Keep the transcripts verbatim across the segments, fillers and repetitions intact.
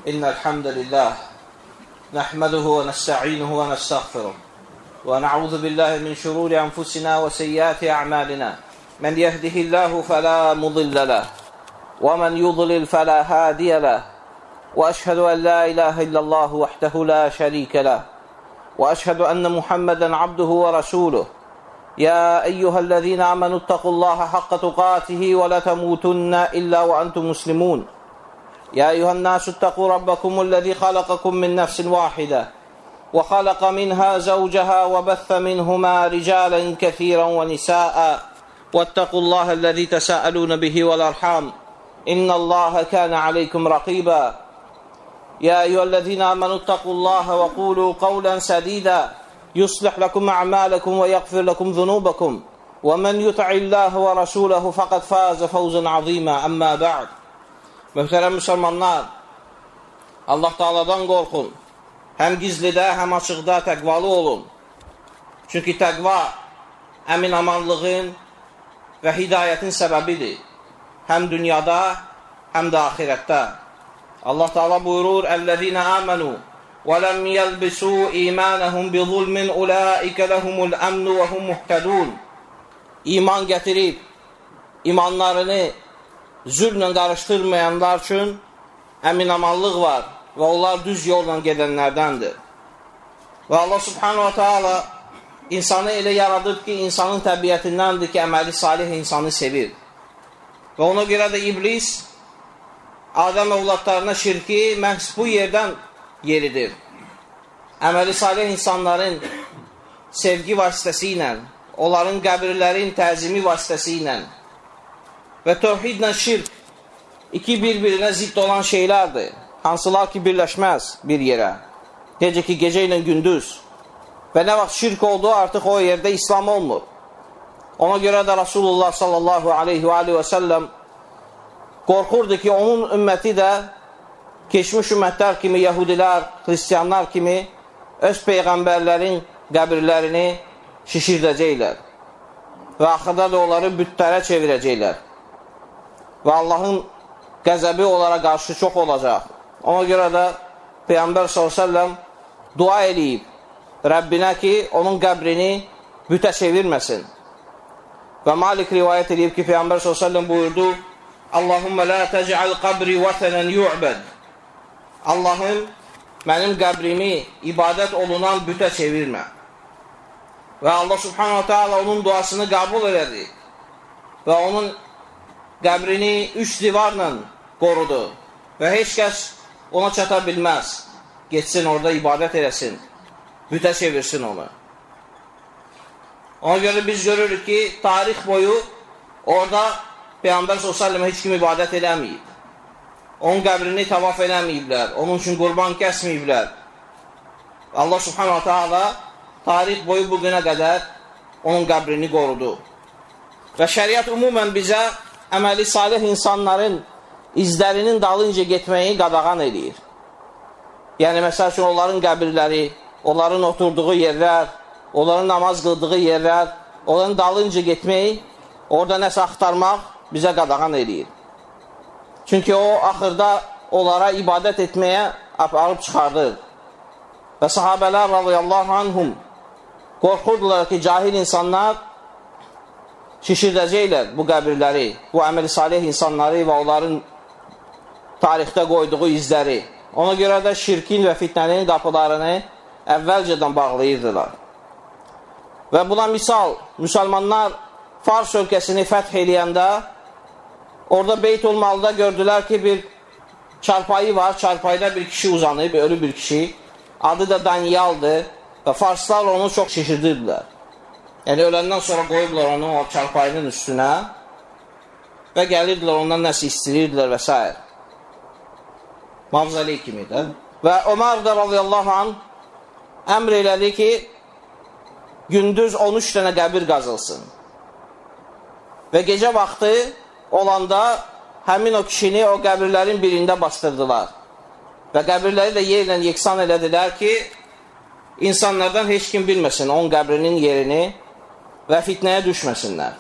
إن الحمد لله نحمده ونستعينه ونستغفره ونعوذ بالله من شرور أنفسنا وسيئات أعمالنا من يهده الله فلا مضل له ومن يضلل فلا هادي له وأشهد أن لا إله إلا الله وحده لا شريك له وأشهد أن محمدا عبده ورسوله يا أيها الذين آمنوا اتقوا الله حق تقاته ولا تموتن إلا وأنتم مسلمون يا أيها الناس اتقوا ربكم الذي خلقكم من نفس واحدة وخلق منها زوجها وبث منهما رجالا كثيرا ونساء واتقوا الله الذي تساءلون به والأرحام إن الله كان عليكم رقيبا يا أيها الذين آمنوا اتقوا الله وقولوا قولا سديدا يصلح لكم أعمالكم ويغفر لكم ذنوبكم ومن يطع الله ورسوله فقد فاز فوزا عظيما أما بعد. Möhtərəm müsəlmanlar, Allah Taala'dan qorxun. Həm gizlidə, həm açıqda təqvalı olun. Çünki təqva əmin-amanlığın və hidayətin səbəbidir. Həm dünyada, həm də axirətdə. Allah Taala buyurur: "Əllezîne âmenû və lem yelbisû îmânehum bizulmin ulâike lehumul emnu və hum muhtedûn." İman gətirib imanlarını zülmlə qarışdırmayanlar üçün əmin-amanlıq var və onlar düz yolla gedənlərdəndir. Və Allah Subhanahu wa Taala insanı elə yaradıb ki, insanın təbiətindəndir ki, əməli salih insanı sevir. Və ona görə də iblis Adəm övladlarına şirki məhz bu yerdən yeridir. Əməli salih insanların sevgi vasitəsi ilə, onların qəbirlərin təzimi vasitəsi ilə və tövhidlə şirk iki bir-birinə zidd olan şeylərdir. Hansılar ki, birləşməz bir yerə. Necə ki, gecə ilə gündüz. Və nə vaxt şirk oldu, artıq o yerdə İslam olmur. Ona görə də Rasulullah sallallahu aleyhi və aleyhi və səlləm qorxurdu ki, onun ümməti də keçmiş ümmətlər kimi, yəhudilər, xristiyanlar kimi öz peyğəmbərlərin qəbirlərini şişirdəcəklər. Və axırda da onları bütlərə çevirəcəklər. Və Allahın qəzəbi onlara qarşı çox olacaq. Ona görə də Peyğəmbər sallallahu əleyhi və səlləm dua eləyib Rəbbinə ki, onun qəbrini bütə çevirməsin. Və Malik rivayət edib ki, Peyğəmbər sallallahu əleyhi və səlləm buyurdu: "Allahumma la tec'al qabri vatanan yu'bad." Allahım, mənim qəbrimi ibadət olunan bütə çevirmə. Və Allah Subhanahu wa Taala onun duasını qəbul elədi. Və onun qəbrini üç divarla qorudu və heç kəs ona çata bilməz. Geçsin orada ibadət eləsin, bütə çevirsin onu. Ona görə biz görürük ki, tarix boyu orada Peyğəmbər sallallahu əleyhi və səlləm heç kim ibadət eləməyib. Onun qəbrini tavaf eləməyiblər, onun üçün qurban kəsməyiblər. Allah Subhanahu wa Taala tarix boyu bu günə qədər onun qəbrini qorudu. Və şəriət ümumən bizə əməli salih insanların izlərinin dalınca getməyi qadağan edir. Yəni, məsəl üçün, onların qəbirləri, onların oturduğu yerlər, onların namaz qıldığı yerlər, onların dalınca getmək, orada nəsə axtarmaq bizə qadağan edir. Çünki o, axırda onlara ibadət etməyə aparıb çıxardır. Və sahabələr radiyallahu anhum qorxurdular ki, cahil insanlar şişirdəcəklər bu qəbirləri, bu əməli salih insanları və onların tarixdə qoyduğu izləri. Ona görə də şirkin və fitnənin qapılarını əvvəlcədən bağlayırdılar. Və buna misal, müsəlmanlar Fars ölkəsini fəth eləyəndə orada Beytul Malda gördülər ki, bir çarpayı var, çarpayda bir kişi uzanıb, ölü bir kişi, adı da Daniyaldır və Farslar onu çox şişirdirdilər. Yəni, öləndən sonra qoyublar onu o çarpayının üstünə və gəlirdilər, ondan nəsə istirirdilər və s. Mavzəli kimi də. Və Ömər də radiyallahu anh əmr elədi ki, gündüz on üç dənə qəbir qazılsın. Və gecə vaxtı olanda həmin o kişini o qəbirlərin birində bastırdılar. Və qəbirləri də yerlə yeksan elədilər ki, insanlardan heç kim bilməsin onun qəbrinin yerini və fitnəyə düşməsinlər.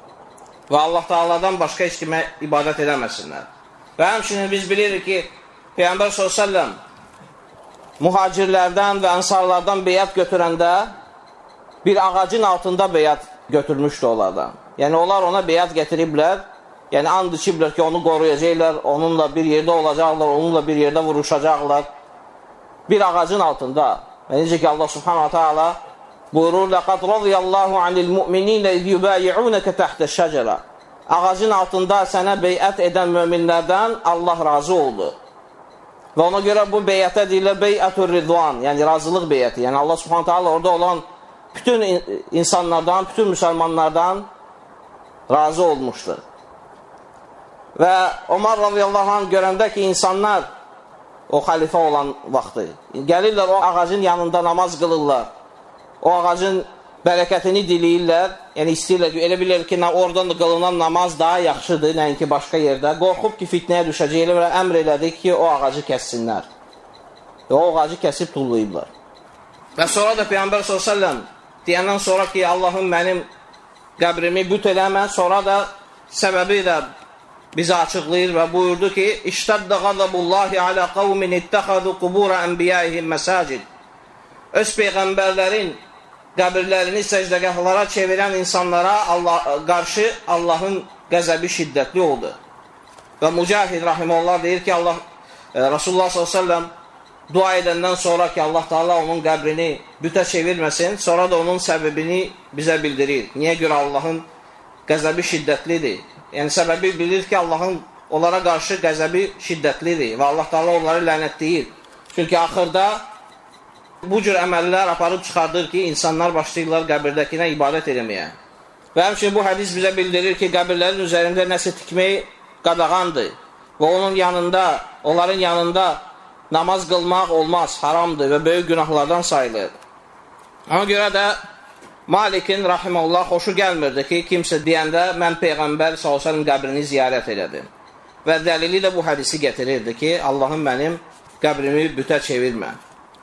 Və Allah Taala'dan başqa heç kimə ibadət eləməsinlər. Və həmçinin biz bilirik ki, Peyğəmbər sallallahu əleyhi və səlləm mühacirlərdən və ənsarlardan beyət götürəndə bir ağacın altında beyət götürmüşdü onlardan. Yəni onlar ona beyət getiriblər. Yəni and içiblər ki, onu qoruyacaqlar, onunla bir yerdə olacaqlar, onunla bir yerdə vuruşacaqlar. Bir ağacın altında. Və necə ki Allah subhanahu ta'ala buyurur: "Laqad radiyallahu anil mu'minina iz yubayi'unaka tahta ash-shajara." Ağacın altında sənə beyət edən möminlərdən Allah razı oldu. Və ona görə bu beyətə deyilir beyətur ridvan, yəni razılıq beyəti. Yəni Allah subhanahu ta'ala orada olan bütün insanlardan, bütün müsəlmanlardan razı olmuşdur. Və Ömər radiyallahu anh görəndə ki, insanlar o xəlifə olan vaxtı gəlirlər, o ağacın yanında namaz qılırlar. O ağacın bərəkətini diləyirlər. Yəni istəyirlər ki, elə bilirlər ki, oradan da qılınan namaz daha yaxşıdır, nəinki başqa yerdə. Qorxub ki, fitnəyə düşəcəklər və əmr elədik ki, o ağacı kəssinlər. Və o ağacı kəsib tullayıblar. Və sonra da Peyğəmbər sallallahu əleyhi və səlləm deyəndən sonra ki, Allahım mənim qəbrimi büt eləmə, sonra da səbəbi də bizi açıqlayır və buyurdu ki, İştəddə qazabullahi alə qavmin ittəxədu qubura ənbiyaihim məsacid. Öz peyğəmbərlərin qəbirlərini səcdəgahlara çevirən insanlara Allah, qarşı Allahın qəzəbi şiddətli oldu. Və Mücahid rahimehullah deyir ki, Allah, e, Rasulullah sallallahu əleyhi və səlləm dua edəndən sonra ki, Allah Taala onun qəbrini bütə çevirməsin, sonra da onun səbəbini bizə bildirir. Niyə görə Allahın qəzəbi şiddətlidir? Yəni səbəbi bilir ki, Allahın onlara qarşı qəzəbi şiddətlidir və Allah Taala onları lənətləyir. Çünki axırda bu cür əməllər aparıb çıxardır ki, insanlar başlayırlar qəbirdəkinə ibadət eləməyə. Və həmçinin bu hədis bizə bildirir ki, qəbirlərin üzərində nəsə tikmək qadağandır və onun yanında, onların yanında namaz qılmaq olmaz, haramdır və böyük günahlardan sayılır. Ona görə də Malikin rahimehullah xoşu gəlmirdi ki, kimsə deyəndə mən Peyğəmbər sallallahu əleyhi və səlləm qəbrini ziyarət elədim. Və dəlili də bu hədisi gətirirdi ki, Allahım mənim qəbrimi bütə çevirmə.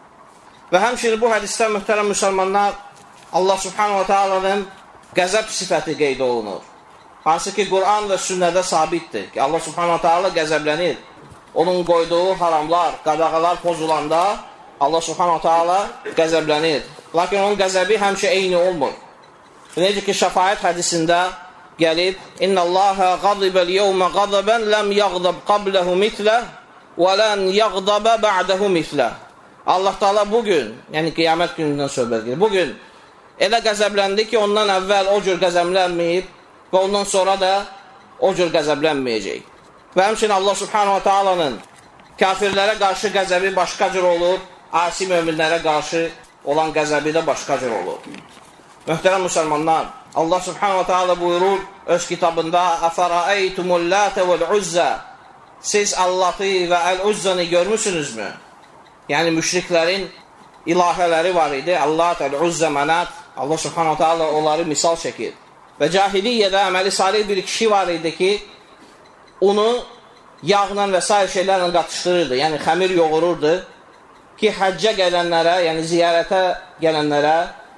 Və həmçinin bu hədisdə möhtərəm müsəlmanlar Allah subhanahu wa ta'ala'nın qəzəb sifəti qeyd olunur. Hansı ki, Quran və sünnədə sabitdir ki, Allah subhanahu wa ta'ala qəzəblənir. Onun qoyduğu haramlar, qadağalar pozulanda Allah subhanahu wa ta'ala qəzəblənir. Lakin onun qəzəbi həmişə eyni olmur. Necə ki, şəfaət hədisində gəlib, İnna Allaha qazibəl yevmə qazəbən ləm yağdab qabləhu mitləh və lən yağdabə ba'dəhu mitləh. Allah Taala bugün, yəni qiyamət günündən söhbət gedir. Bugün elə qəzəbləndi ki, ondan əvvəl o cür qəzəblənməyib və ondan sonra da o cür qəzəblənməyəcək. Və həmçinin Allah subhanahu wa ta'alanın kafirlərə qarşı qəzəbi başqa cür olur, asi möminlərə qarşı olan qəzəbi də başqa cür olur. Möhtərəm müsəlmanlar, Allah subhanahu wa ta'ala buyurur öz kitabında Əfərəəytumul lətə vəl-uzzə. Siz Allatı və Əl-Uzzəni görmüsünüzmü? Yəni müşriklərin ilahələri var idi. Allat, Əl-Uzzə, Mənat. Allah subhanahu wa ta'ala onları misal çəkir. Və cahiliyyədə əməli salih bir kişi var idi ki, onu yağla və s. şeylərlə qatışdırırdı. Yəni xəmir yoğururdu ki, həccə gələnlərə, yəni ziyarətə gələnlərə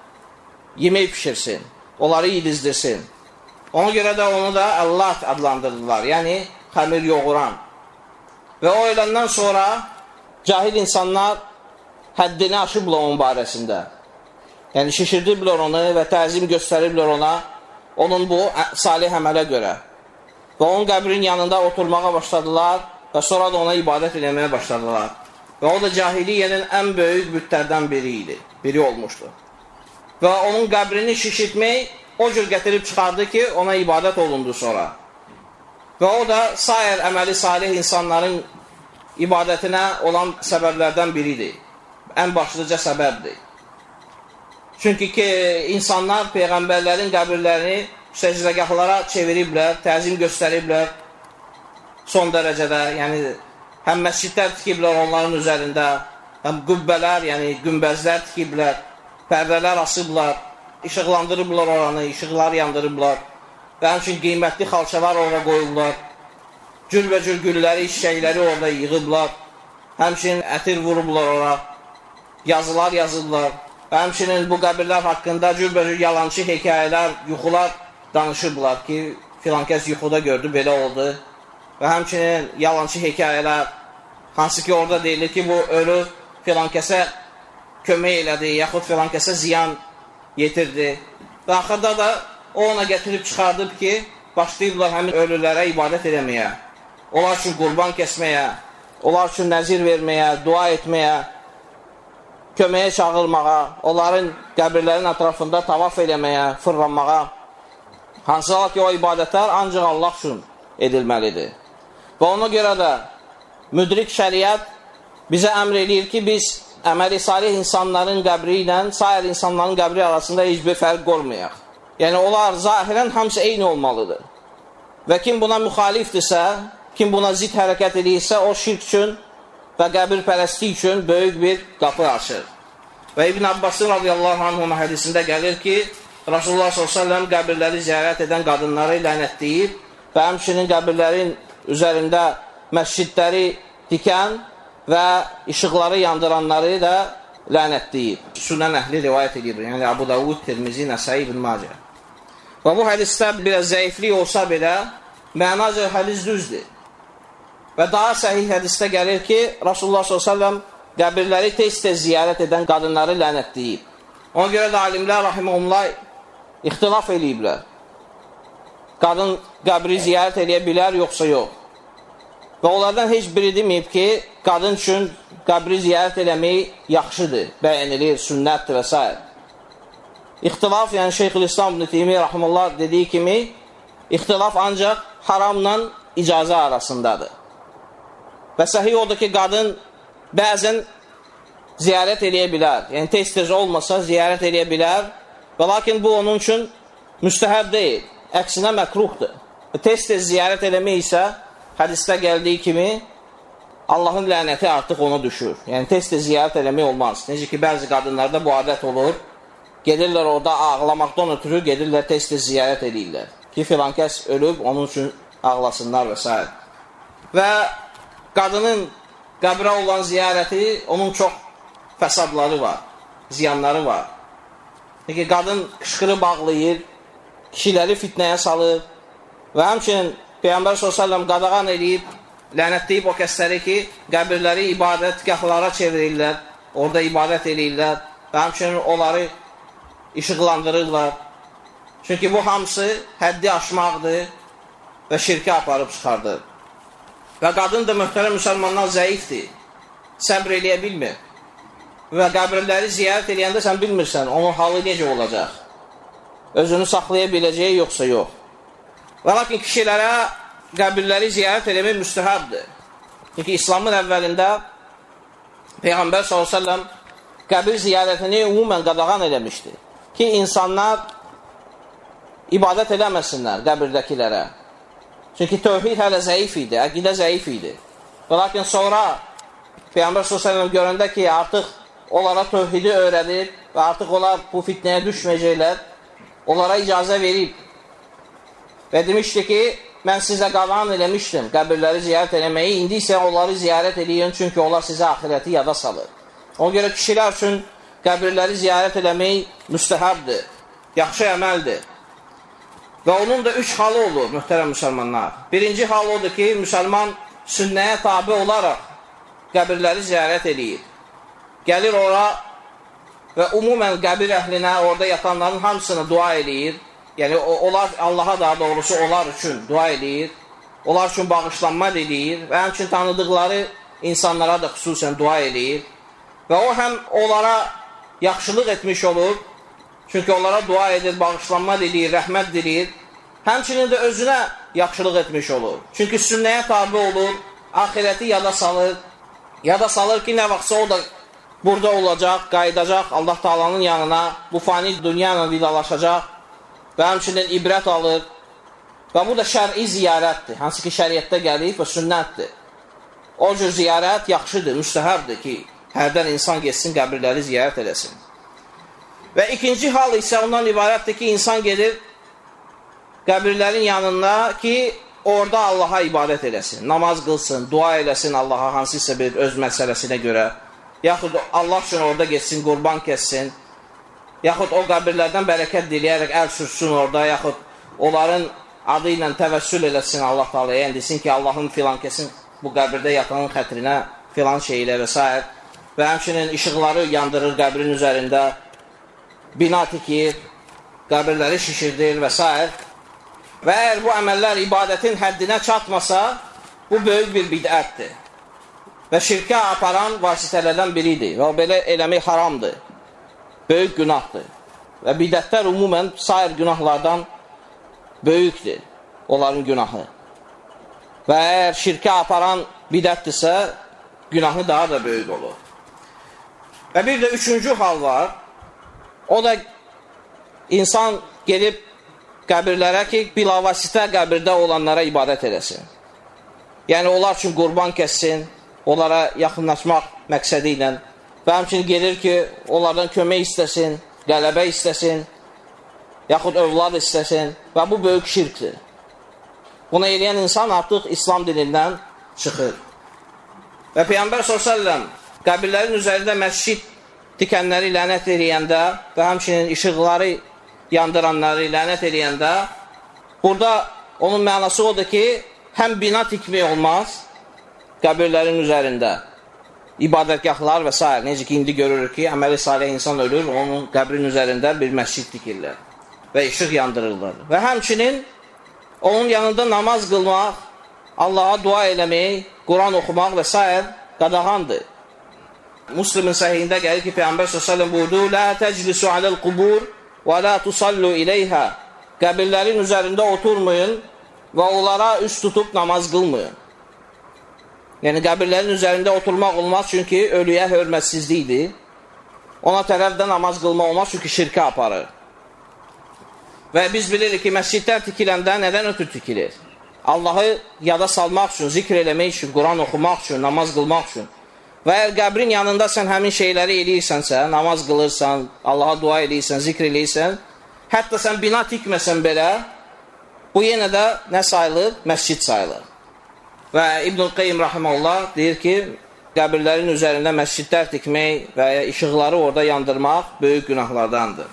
yemək pişirsin, onları yedizdirsin. Ona görə də onu da Allat adlandırdılar, yəni xəmir yoğuran. Və o eləndən sonra cahil insanlar həddini aşıblar onun barəsində. Yəni şişirdiblər onu və təzim göstəriblər ona, onun bu salih əmələ görə. Və onun qəbrin yanında oturmağa başladılar və sonra da ona ibadət eləməyə başladılar. Və o da cahiliyyənin ən böyük bütlərdən biri idi, biri olmuşdu. Və onun qəbrini şişirtmək o cür gətirib çıxardı ki, ona ibadət olundu sonra. Və o da sair əməli salih insanların ibadətinə olan səbəblərdən biridir. Ən başlıca səbəbdir. Çünki ki, insanlar peyğəmbərlərin qəbirlərini səcdəgahlara çeviriblər, təzim göstəriblər son dərəcədə. Yəni, həm məscidlər tikiblər onların üzərində, həm qübbələr, yəni günbəzlər tikiblər, pərdələr asıblar, işıqlandırıblar oranı, işıqlar yandırıblar və həmçin qiymətli xalçalar orada qoyublar. Cürbəcür gülləri, çiçəkləri orada yığıblar. Həmçinin ətir vurublar ora. Yazılar yazıblar. Və həmçinin bu qəbirlər haqqında cürbəcür yalancı hekayələr, yuxular danışıblar ki, filan kəs yuxuda gördü, belə oldu. Və həmçinin yalancı hekayələr, Hansı ki orada deyilir ki bu ölü filan kəsə kömək elədi, yaxud filan kəsə ziyan yetirdi. Və axırda da o ona gətirib çıxardıb ki, başlayıblar həmin ölülərə ibadət eləməyə, onlar üçün qurban kəsməyə, onlar üçün nəzir verməyə, dua etməyə, köməyə çağırmağa, onların qəbirlərin ətrafında tavaf eləməyə, fırlanmağa. Hansılar ki, o ibadətlər ancaq Allah üçün edilməlidir. Və ona görə də müdrik şəriət bizə əmr eləyir ki, biz əməli salih insanların qəbri ilə sair insanların qəbri arasında heç bir fərq qormayaq. Yəni, onlar zahirən hamısı eyni olmalıdır. Və kim buna müxalifdirsə, kim buna zid hərəkət edirsə, o şirk üçün və qəbirpərəstlik üçün böyük bir qapı açır. Və İbn Abbasın radiyallahu anhuma hədisində gəlir ki, Rasulullah sallallahu əleyhi və səlləm qəbirləri ziyarət edən qadınları lənətləyib və həmçinin qəbirlərin üzərində məscidləri dikən və işıqları yandıranları da lənətləyib. Sünən əhli rivayət edir, yəni Abu Davud, Tirmizi, Nəsai, İbn Macə. Və bu hədisdə biraz zəiflik olsa belə, mənaca hədis düzdür. Və daha səhih hədisdə gəlir ki, Rasulullah sallallahu əleyhi və səlləm qəbirləri tez-tez ziyarət edən qadınları lənətləyib. Ona görə də alimlər, rahiməhumullah, ixtilaf eləyiblər. Qadın qəbri ziyarət eləyə bilər, yoxsa yox. Və onlardan heç biri deməyib ki, qadın üçün qəbri ziyarət eləmək yaxşıdır, bəyənilir, sünnətdir və s. İxtilaf, yəni Şeyxülislam İbn Teymiyyə rahimehullah dediyi kimi, ixtilaf ancaq haramla icazə arasındadır. Və səhih odur ki, qadın bəzən ziyarət eləyə bilər. Yəni, tez-tez olmasa ziyarət eləyə bilər. Və lakin bu onun üçün müstəhəb deyil. Əksinə məkruhdur. Tez-tez ziyarət eləmək isə hədisdə gəldiyi kimi Allahın lənəti artıq ona düşür. Yəni, tez-tez ziyarət eləmək olmaz. Necə ki, bəzi qadınlarda bu adət olur. Gedirlər orada ağlamaqdan ötürü, gedirlər tez-tez ziyarət edirlər. Ki, filan kəs ölüb, onun üçün ağlasınlar və s. Və qadının qəbrə olan ziyarəti, onun çox fəsadları var, ziyanları var. Çünki qadın qışqırıb ağlayır, kişiləri fitnəyə salır və həmçinin Peyğəmbər sallallahu əleyhi və səlləm qadağan edib, lənətləyib o kəsləri ki, qəbirləri ibadətgahlara çevirirlər, orada ibadət edirlər və həmçinin onları işıqlandırırlar. Çünki bu hamısı həddi aşmaqdır və şirkə aparıb çıxardır. Və qadın da möhtərəm müsəlmanlar zəifdir, səbr eləyə bilmir. Və qəbirləri ziyarət eləyəndə sən bilmirsən, onun halı necə olacaq? Özünü saxlaya biləcəyi yoxsa yox. Və lakin kişilərə qəbirləri ziyarət eləmək müstəhəbdir. Çünki İslamın əvvəlində Peyğəmbər sallallahu əleyhi və səlləm qəbir ziyarətini ümumən qadağan eləmişdir. Ki, insanlar ibadət eləməsinlər qəbirdəkilərə. Çünki tövhid hələ zəif idi, əqidə zəif idi. Və lakin sonra Peyğəmbər sallallahu əleyhi və səlləm görəndə ki, artıq onlara tövhidi öyrədir və artıq onlar bu fitnəyə düşməyəcəklər, onlara icazə verib. Və demişdi ki, mən sizə qadağan eləmişdim qəbirləri ziyarət eləməyi, indi isə onları ziyarət eləyin, çünki onlar sizə axirəti yada salır. Ona görə kişilər üçün qəbirləri ziyarət eləmək müstəhəbdir, yaxşı əməldir. Və onun da üç halı olur, möhtərəm müsəlmanlar. Birinci hal odur ki, müsəlman sünnəyə tabi olaraq qəbirləri ziyarət eləyir. Gəlir ora və umumən qəbir əhlinə, orada yatanların hamısını dua eləyir. Yəni, onlar Allaha daha doğrusu onlar üçün dua eləyir. Onlar üçün bağışlanma eləyir və həmçin tanıdıqları insanlara da xüsusən dua eləyir. Və o həm onlara yaxşılıq etmiş olur, çünki onlara dua edir, bağışlanma eləyir, rəhmət diləyir. Həmçinin də özünə yaxşılıq etmiş olur. Çünki sünnəyə tabi olur, axirəti yada salır. Yada salır ki, nə vaxtsa o da burada olacaq, qayıdacaq Allah Taalanın yanına, bu fani dünya ilə vidalaşacaq və həmçinin ibrət alır. Və bu da şəri ziyarətdir, hansı ki şəriətdə gəlib və sünnətdir. O cür ziyarət yaxşıdır, müstəhəbdir ki, hərdən insan geçsin, qəbirləri ziyarət eləsin. Və ikinci hal isə ondan ibarətdir ki, insan gedir qəbirlərin yanında ki, orada Allaha ibadət eləsin, namaz qılsın, dua eləsin Allaha hansısa bir öz məsələsinə görə, yaxud Allah üçün orada geçsin, qurban kəssin, yaxud o qəbirlərdən bərəkət diləyərək əl sürsün orada, yaxud onların adı ilə təvəssül eləsin Allah Taalaya, yəni desin ki, Allahın filan kəsin bu qəbirdə yatanın xətrinə filan şeylər və s. Və həmçinin işıqları yandırır qəbrin üzərində, bina tikir, qəbirləri şişirdir və s. Və əgər bu əməllər ibadətin həddinə çatmasa, bu böyük bir bidətdir və şirkə aparan vasitələrdən biridir və belə eləmək haramdır, böyük günahdır və bidətlər umumən sair günahlardan böyükdür, onların günahı. Və əgər şirkə aparan bidətdirsə, günahı daha da böyük olur. Və bir də üçüncü hal var, o da insan gelib qəbirlərə ki, bilavasitə qəbirdə olanlara ibadət edəsin. Yəni, onlar üçün qurban kəssin, onlara yaxınlaşmaq məqsədi ilə və həmçinin gelir ki, onlardan kömək istəsin, qələbə istəsin, yaxud övlad istəsin və bu böyük şirkdir. Bunu eləyən insan artıq İslam dinindən çıxır. Və Peyğəmbər sallallahu əleyhi və səlləm qəbirlərin üzərində məscid tikənləri lənət eləyəndə və həmçinin işıqları yandıranları lənət eləyəndə, burada onun mənası odur ki, həm bina tikmək olmaz qəbirlərin üzərində, ibadətgahlar və s. Necə ki, indi görürük ki, əməli salih insan ölür, onun qəbrin üzərində bir məscid tikirlər və işıq yandırırlar. Və həmçinin onun yanında namaz qılmaq, Allaha dua eləmək, Quran oxumaq və s. qadağandır. Müslimin səhihində gəlir ki, Peyğəmbər sallallahu əleyhi və səlləm buyurdu: "La teclisu alel qubur və la tusallu ileyha." Qəbirlərin üzərində oturmayın və onlara üst tutub namaz qılmayın. Yəni, qəbirlərin üzərində oturmaq olmaz, çünki ölüyə hörmətsizlikdir. Ona tərəfdə namaz qılmaq olmaz, çünki şirkə aparır. Və biz bilirik ki, məscidlər tikiləndə nədən ötür tikilir? Allahı yada salmaq üçün, zikr eləmək üçün, Quran oxumaq üçün, namaz qılmaq üçün. Və əgər qəbrin yanında sən həmin şeyləri eləyirsənsə, namaz qılırsan, Allaha dua eləyirsən, zikr eləyirsən, hətta sən bina tikməsən belə, bu yenə də nə sayılır? Məscid sayılır. Və İbn-i Qeym rahimehullah deyir ki, qəbirlərin üzərində məscidlər tikmək və ya işıqları orada yandırmaq böyük günahlardandır.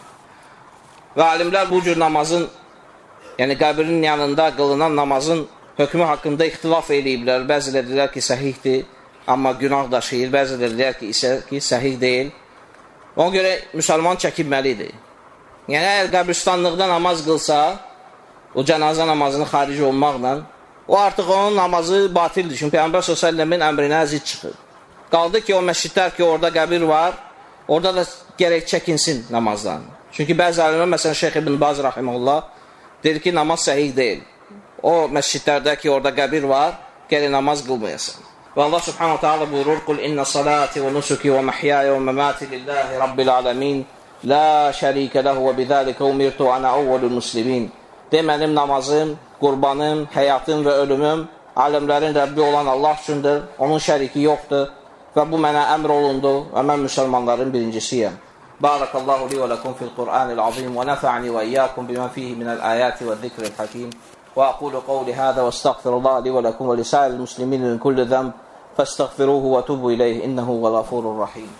Və alimlər bu cür namazın, yəni qəbrin yanında qılınan namazın hökmü haqqında ixtilaf eləyiblər. Bəziləri deyirlər ki, səhihdir, amma günah daşıyır. Bəziləri deyirlər ki, isə ki, səhih deyil. Ona görə müsəlman çəkinməlidir. Yəni, əgər qəbristanlıqda namaz qılsa, o cənazə namazını xaric olmaqla, o artıq onun namazı batildir. Çünki Peyğəmbər sallallahu əleyhi və səlləmin əmrinə zid çıxır. Qaldı ki, o məscidlər ki, orada qəbir var, orada da gərək çəkinsin namazdan. Çünki bəzi alimlər, məsələn, Şeyx İbn Baz rahimehullah deyir ki, namaz səhih deyil. O məscidlərdə ki, orada qəbir var, gərək namaz qılmayasan. Və Allah subhanahu ta'ala buyurur: "Qul inna salati və nusuki və mahyaya və mamati lillahi rabbil alamin, la şərikə ləhu və bizəlikə umirtu ana avvalul muslimin." De, mənim namazım, qurbanım, həyatım və ölümüm aləmlərin Rəbbi olan Allah üçündür, onun şəriki yoxdur və bu mənə əmr olundu və mən müsəlmanların birincisiyəm. Barakallahu li və lakum fil Qur'anil azim və nəfa'ni və iyyakum bima fihi minəl ayati və zikril hakim və aqulu qavli hada və estağfirullah li və lakum və lisa'il muslimin min kulli zəmb fəstəğfiruhu və tubu ileyh innehu gafurur rahim.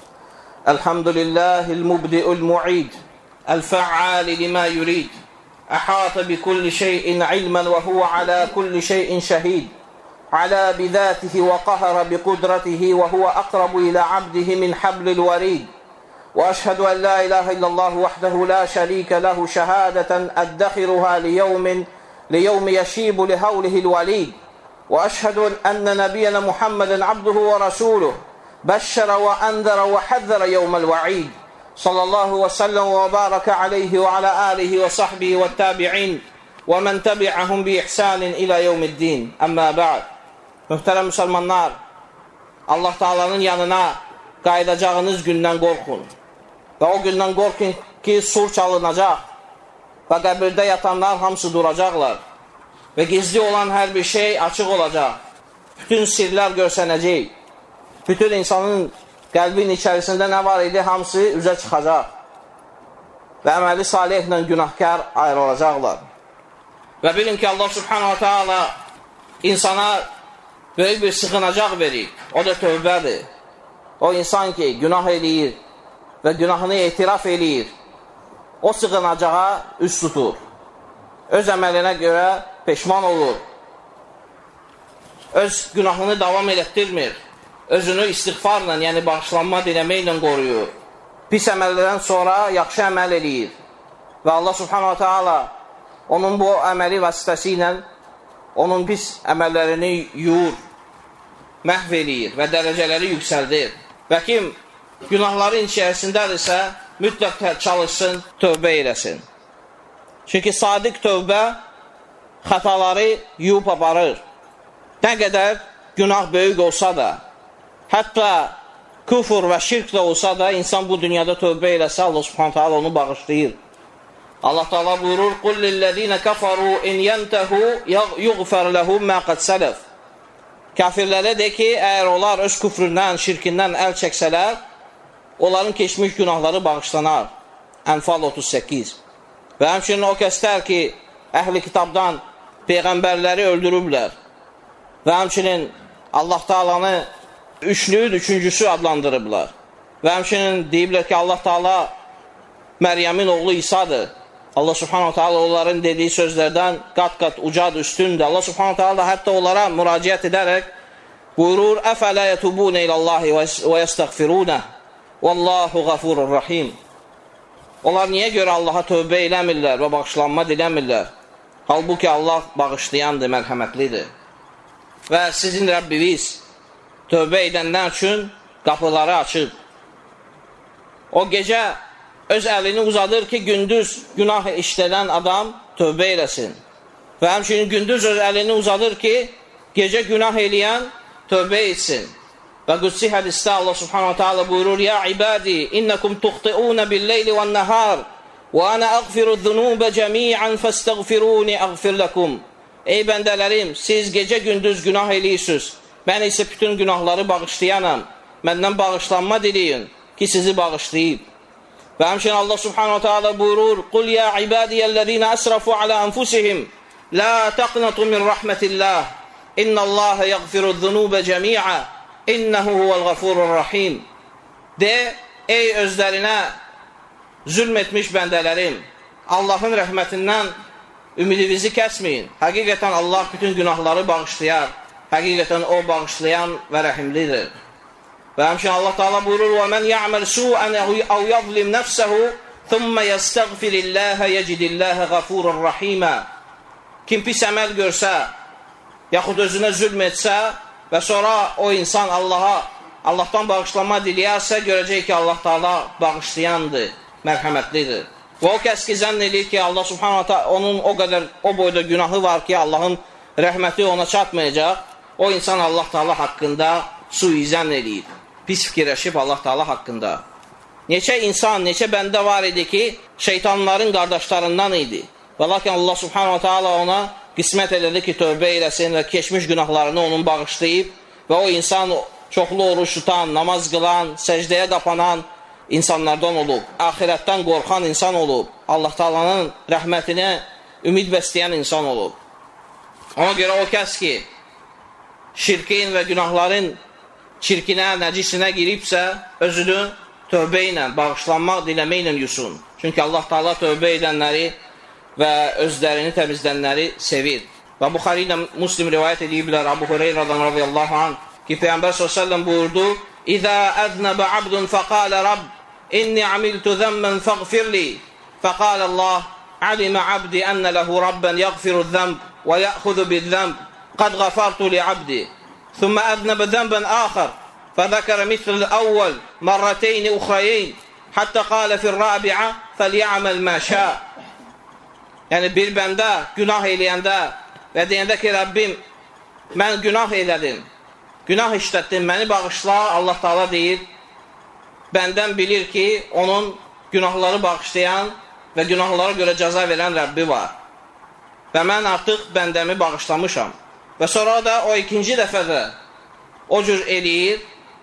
Elhamdülillahil mubdi'ul mu'id el-fa'ali lima yurid أحاط بكل شيء علما وهو على كل شيء شهيد على بذاته وقهر بقدرته وهو أقرب إلى عبده من حبل الوريد وأشهد أن لا إله إلا الله وحده لا شريك له شهادة أدخرها ليوم ليوم يشيب لهوله الوليد وأشهد أن نبينا محمدا عبده ورسوله بشر وأنذر وحذر يوم الوعيد صلى الله وسلم وبارك عليه وعلى آله وصحبه والتابعين ومن تبعهم بإحسان إلى يوم الدين. أما بعد. Möhtərəm müsəlmanlar, Allah Taala'nın yanına qayıdacağınız gündən qorxun. Və o gündən qorxun ki, sur çalınacaq və qəbirdə yatanlar hamısı duracaqlar və gizli olan hər bir şey açıq olacaq. Bütün sirlər görsənəcək. Bütün insanın qəlbin içərisində nə var idi, hamısı üzə çıxacaq və əməli salihlə günahkar ayrılacaqlar. Və bilin ki, Allah subhanahu wa ta'ala insana böyük bir sığınacaq verir, o da tövbədir. O insan ki, günah eləyir və günahını etiraf eləyir, o sığınacağa üst tutur, öz əməlinə görə peşman olur, öz günahını davam elətdirmir, özünü istiğfarla, yəni bağışlanma diləməklə qoruyur. Pis əməllərdən sonra yaxşı əməl eləyir. Və Allah subhanahu wa ta'ala onun bu əməli vasitəsi ilə onun pis əməllərini yuyur, məhv eləyir və dərəcələri yüksəldir. Və kim günahların içərisindədirsə, mütləq çalışsın, tövbə eləsin. Çünki sadiq tövbə xətaları yuyub aparır. Nə qədər günah böyük olsa da, hətta küfür və şirk də olsa da, insan bu dünyada tövbə eləsə, Allah subhanahu ta'ala onu bağışlayır. Allah Teala buyurur: "Qul lillezine kafaru in yantahu yughfar lahum ma qad salaf." Kafirlərə de ki, əgər onlar öz küfründən, şirkindən əl çəksələr, onların keçmiş günahları bağışlanar. Ənfal otuz səkkiz. Və həmçinin o kəslər ki, əhli kitabdan peyğəmbərləri öldürüblər və həmçinin Allah Teala'nı üçlüyün üçüncüsü adlandırıblar və həmçinin deyiblər ki, Allah Teala Məryəmin oğlu İsa'dır. Allah subhanahu ta'ala onların dediyi sözlərdən qat-qat ucadır, üstündür. Allah subhanahu ta'ala hətta onlara müraciət edərək buyurur: "Əfələ yətubunə ilallahi və yəstəğfirunə vallahu ğafurur rahim." Onlar niyə görə Allaha tövbə eləmirlər və bağışlanma diləmirlər? Halbuki Allah bağışlayandır, mərhəmətlidir. Və sizin Rəbbiniz tövbə edənlər üçün qapıları açıb. O gecə öz əlini uzadır ki, gündüz günah işlədən adam tövbə eləsin. Və həmçinin gündüz öz əlini uzadır ki, gecə günah eləyən tövbə etsin. Və qüdsi hədisdə Allah subhanahu ta'ala buyurur: "Ya ibadi, innakum tuxti'una bil-leyli wan-nahar, və ana aghfiru zunuba cemi'an fastaghfiruni aghfir lakum." Ey bəndələrim, siz gecə gündüz günah eləyirsiniz. Mən isə bütün günahları bağışlayanam. Məndən bağışlanma diləyin ki, sizi bağışlayıb. Və həmçinin Allah subhanahu ta'ala buyurur: "Qul ya ibadiyəl-ləzīnə əsrafu alə anfusihim, la taqnatu min rahmetillah, innallaha yaghfiruz-zunubə cemi'a, innehu huvel-ğafurur rahim." De, ey özlərinə zülm etmiş bəndələrim, Allahın rəhmətindən ümidinizi kəsməyin. Həqiqətən Allah bütün günahları bağışlayar. Həqiqətən o bağışlayan və rəhimlidir. Və həmçinin Allah Teala buyurur: "Və men ya'mal su'an aw yuzlim nefsehu, thumma yastaghfirillaha yecidillaha gafurur rahima." Kim pis əməl görsə, yaxud özünə zülm etsə və sonra o insan Allaha, Allahdan bağışlanma diləyərsə, görəcək ki, Allah Teala bağışlayandır, mərhəmətlidir. Və o kəs ki, zənn edir ki, Allah subhanahu ta'ala onun o qədər, o boyda günahı var ki, Allahın rəhməti ona çatmayacaq, o insan Allah Teala haqqında suizən edir. Pis fikirləşib Allah Teala haqqında. Neçə insan, neçə bəndə var idi ki, şeytanların qardaşlarından idi. Və lakin Allah subhanahu ta'ala ona qismət elədi ki, tövbə eləsin və keçmiş günahlarını onun bağışlayıb və o insan çoxlu oruç tutan, namaz qılan, səcdəyə qapanan insanlardan olub, axirətdən qorxan insan olub, Allah Teala'nın rəhmətinə ümid bəsləyən insan olub. Ona görə o kəs ki, şirkin və günahların çirkinə, nəcisinə giribsə, özünü tövbə ilə, bağışlanmaq diləməklə yusun. Çünki Allah Teala tövbə edənləri və özlərini təmizlənləri sevir. Və Buxari ilə Muslim rivayət ediblər Abu Hureyradan radiyallahu anh ki, Peyğəmbər sallallahu əleyhi və səlləm buyurdu: "İzə əznəbə abdun fəqalə Rabb, inni amiltu zəmmən fəğfirli." Fəqalə Allah: "Alimə abdi ənə ləhu rabban yəğfiru zəmb və yəxudu bizzəmb, qad ғəfartu li abdi." ثم أذنب ذنبا آخر فذكر مثل الأول مرتين أخريين حتى قال في الرابعة فليعمل ما شاء. Yəni bir bəndə günah eləyəndə və deyəndə ki, Rəbbim, mən günah elədim, günah işlətdim, məni bağışla, Allah Teala deyir, bəndən bilir ki, onun günahları bağışlayan və günahlara görə cəza verən Rəbbi var. Və mən artıq bəndəmi bağışlamışam. Və sonra da o ikinci dəfədə o cür eləyir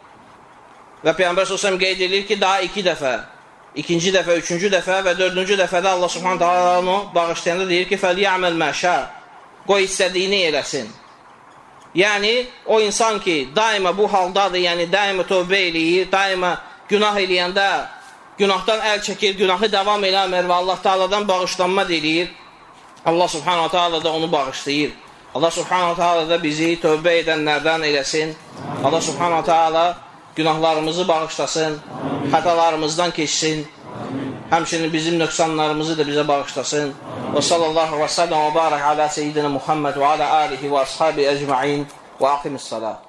və Peyğəmbər sallallahu əleyhi və səlləm qeyd edir ki, daha iki dəfə, ikinci dəfə, üçüncü dəfə və dördüncü dəfədə Allah subhanahu ta'ala onu bağışlayanda deyir ki, فَلْيَعْمَلْ مَا شَاءَ, qoy istədiyini eləsin. Yəni, o insan ki, daima bu haldadır, yəni daima tövbə eləyir, daima günah eləyəndə günahdan əl çəkir, günahı davam eləmir və Allah Teala'dan bağışlanma eləyir, Allah subhanahu ta'ala da onu bağışlayır. Allah subhanahu ta'ala da bizi tövbə edənlərdən eləsin. Allah subhanahu teala günahlarımızı bağışlasın, xətalarımızdan keçsin, həmçinin bizim nöqsanlarımızı da bizə bağışlasın. Və sallallahu və səlləm və barak alə seyyidina Muhammed və alə alihi və ashabi əcma'in və aqimis salat.